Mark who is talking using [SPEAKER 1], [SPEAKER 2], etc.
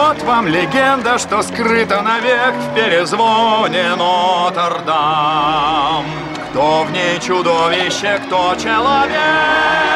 [SPEAKER 1] Вот вам легенда, что скрыта навек в перезвоне Нотр-Дам. Кто в ней чудовище, кто человек?